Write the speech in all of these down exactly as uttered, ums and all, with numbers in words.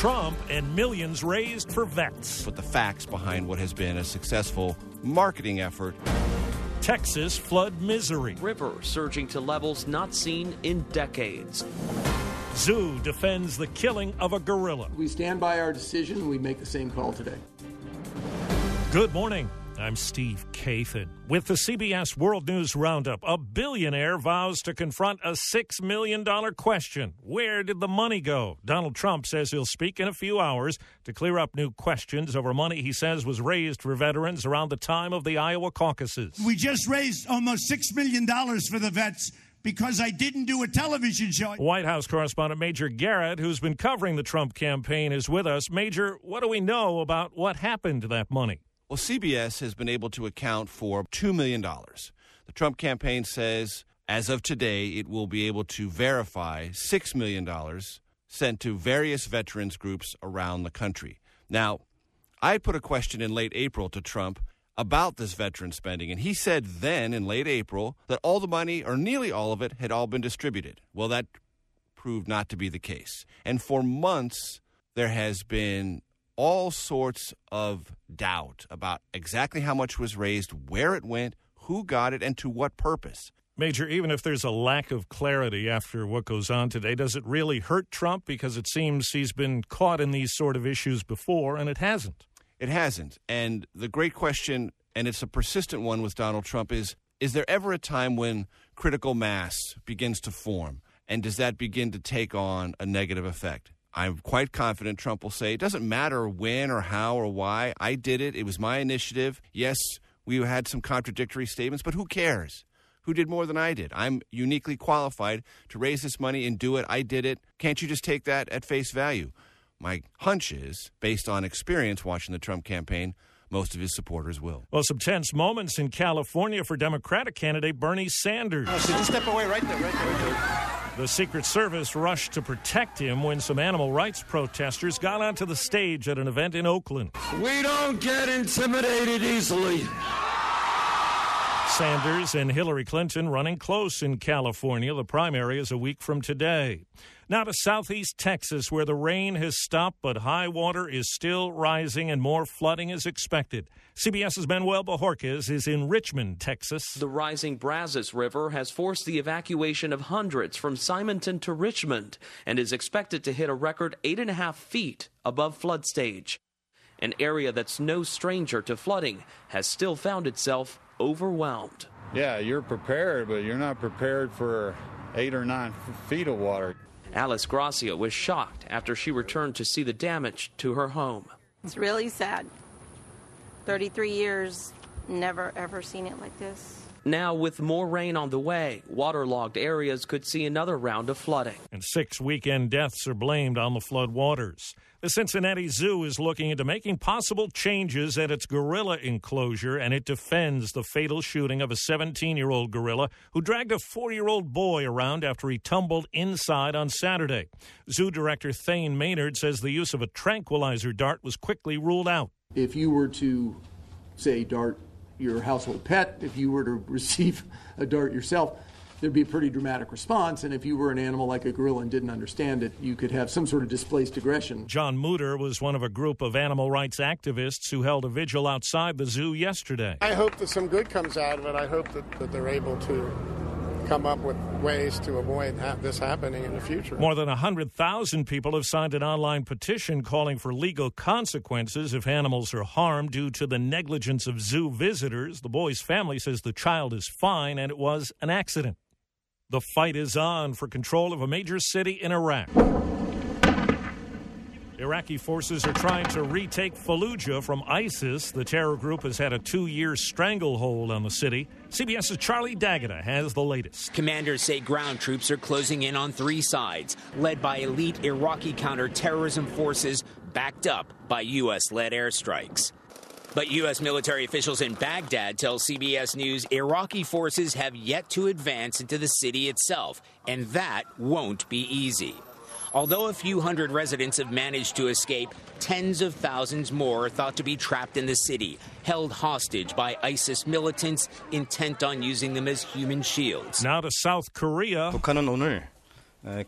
Trump and millions raised for vets. But the facts behind what has been a successful marketing effort. Texas flood misery. River surging to levels not seen in decades. Zoo defends the killing of a gorilla. We stand by our decision. We make the same call today. Good morning. I'm Steve Kathan. With the C B S World News Roundup, a billionaire vows to confront a six million dollars question. Where did the money go? Donald Trump says he'll speak in a few hours to clear up new questions over money he says was raised for veterans around the time of the Iowa caucuses. We just raised almost six million dollars for the vets because I didn't do a television show. White House correspondent Major Garrett, who's been covering the Trump campaign, is with us. Major, what do we know about what happened to that money? Well, C B S has been able to account for two million dollars. The Trump campaign says, as of today, it will be able to verify six million dollars sent to various veterans groups around the country. Now, I put a question in late April to Trump about this veteran spending, and he said then, in late April, that all the money, or nearly all of it, had all been distributed. Well, that proved not to be the case. And for months, there has been all sorts of doubt about exactly how much was raised, where it went, who got it, and to what purpose. Major, even if there's a lack of clarity after what goes on today, does it really hurt Trump? Because it seems he's been caught in these sort of issues before, and it hasn't. It hasn't. And the great question, and it's a persistent one with Donald Trump, is, is there ever a time when critical mass begins to form? And does that begin to take on a negative effect? I'm quite confident Trump will say, it doesn't matter when or how or why. I did it. It was my initiative. Yes, we had some contradictory statements, but who cares? Who did more than I did? I'm uniquely qualified to raise this money and do it. I did it. Can't you just take that at face value? My hunch is, based on experience watching the Trump campaign, most of his supporters will. Well, some tense moments in California for Democratic candidate Bernie Sanders. Oh, so just step away right there, right there, right there. The Secret Service rushed to protect him when some animal rights protesters got onto the stage at an event in Oakland. We don't get intimidated easily. Sanders and Hillary Clinton running close in California. The primary is a week from today. Now to southeast Texas, where the rain has stopped, but high water is still rising and more flooding is expected. CBS's Manuel Bojorquez is in Richmond, Texas. The rising Brazos River has forced the evacuation of hundreds from Simonton to Richmond and is expected to hit a record eight and a half feet above flood stage. An area that's no stranger to flooding has still found itself overwhelmed. Yeah, you're prepared, but you're not prepared for eight or nine feet of water. Alice Gracia was shocked after she returned to see the damage to her home. It's really sad. thirty-three years, never ever seen it like this. Now, with more rain on the way, waterlogged areas could see another round of flooding. And six weekend deaths are blamed on the flood waters. The Cincinnati Zoo is looking into making possible changes at its gorilla enclosure, and it defends the fatal shooting of a seventeen-year-old gorilla who dragged a four-year-old boy around after he tumbled inside on Saturday. Zoo director Thane Maynard says the use of a tranquilizer dart was quickly ruled out. If you were to, say, dart your household pet, if you were to receive a dart yourself, there'd be a pretty dramatic response. And if you were an animal like a gorilla and didn't understand it, you could have some sort of displaced aggression. John Mutter was one of a group of animal rights activists who held a vigil outside the zoo yesterday. I hope that some good comes out of it. I hope that, that they're able to come up with ways to avoid ha- this happening in the future. More than one hundred thousand people have signed an online petition calling for legal consequences if animals are harmed due to the negligence of zoo visitors. The boy's family says the child is fine and it was an accident. The fight is on for control of a major city in Iraq. Iraqi forces are trying to retake Fallujah from ISIS. The terror group has had a two-year stranglehold on the city. CBS's Charlie D'Agata has the latest. Commanders say ground troops are closing in on three sides, led by elite Iraqi counterterrorism forces backed up by U S-led airstrikes. But U S military officials in Baghdad tell C B S News Iraqi forces have yet to advance into the city itself, and that won't be easy. Although a few hundred residents have managed to escape, tens of thousands more are thought to be trapped in the city, held hostage by ISIS militants intent on using them as human shields. Now to South Korea. 북한은 오늘 A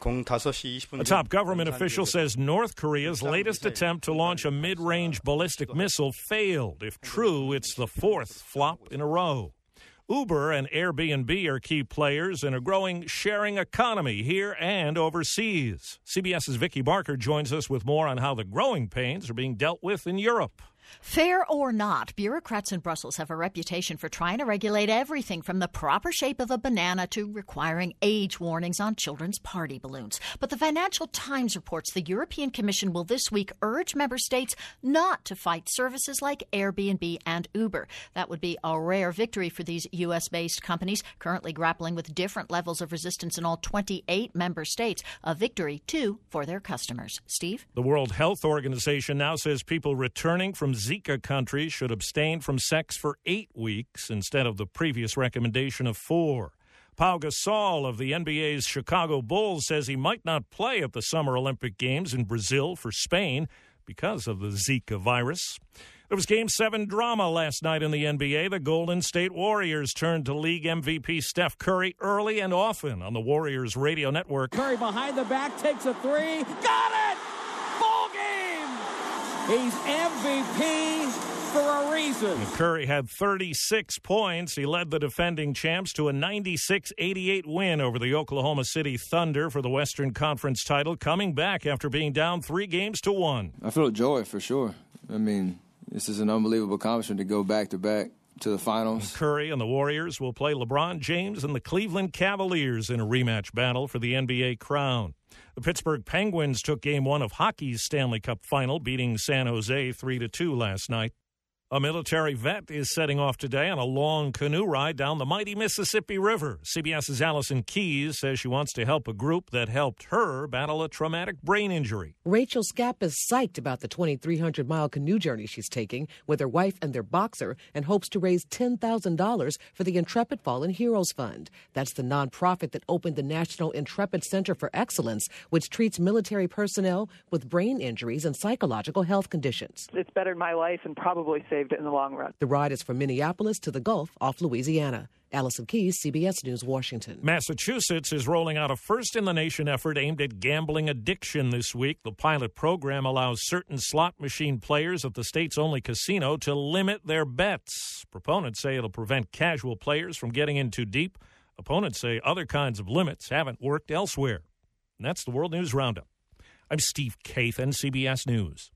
top government official says North Korea's latest attempt to launch a mid-range ballistic missile failed. If true, it's the fourth flop in a row. Uber and Airbnb are key players in a growing sharing economy here and overseas. CBS's Vicki Barker joins us with more on how the growing pains are being dealt with in Europe. Fair or not, bureaucrats in Brussels have a reputation for trying to regulate everything from the proper shape of a banana to requiring age warnings on children's party balloons. But the Financial Times reports the European Commission will this week urge member states not to fight services like Airbnb and Uber. That would be a rare victory for these U S-based companies, currently grappling with different levels of resistance in all twenty-eight member states. A victory, too, for their customers. Steve? The World Health Organization now says people returning from Zika countries should abstain from sex for eight weeks instead of the previous recommendation of four. Pau Gasol of the N B A's Chicago Bulls says he might not play at the Summer Olympic Games in Brazil for Spain because of the Zika virus. There was Game seven drama last night in the N B A. The Golden State Warriors turned to league M V P Steph Curry early and often on the Warriors radio network. Curry behind the back takes a three. Got it! Ball game! He's M V P for a reason. And Curry had thirty-six points. He led the defending champs to a ninety-six eighty-eight win over the Oklahoma City Thunder for the Western Conference title, coming back after being down three games to one. I feel joy for sure. I mean, this is an unbelievable accomplishment to go back-to-back to the finals. Curry and the Warriors will play LeBron James and the Cleveland Cavaliers in a rematch battle for the N B A crown. The Pittsburgh Penguins took Game one of hockey's Stanley Cup final, beating San Jose three to two last night. A military vet is setting off today on a long canoe ride down the mighty Mississippi River. CBS's Allison Keyes says she wants to help a group that helped her battle a traumatic brain injury. Rachel Scapp is psyched about the twenty-three hundred mile canoe journey she's taking with her wife and their boxer, and hopes to raise ten thousand dollars for the Intrepid Fallen Heroes Fund. That's the nonprofit that opened the National Intrepid Center for Excellence, which treats military personnel with brain injuries and psychological health conditions. It's bettered my life and probably saved it in the long run. The ride is from Minneapolis to the Gulf off Louisiana. Allison Keyes, C B S News, Washington. Massachusetts is rolling out a first-in-the-nation effort aimed at gambling addiction this week. The pilot program allows certain slot machine players at the state's only casino to limit their bets. Proponents say it'll prevent casual players from getting in too deep. Opponents say other kinds of limits haven't worked elsewhere. And that's the World News Roundup. I'm Steve Kathan, C B S News.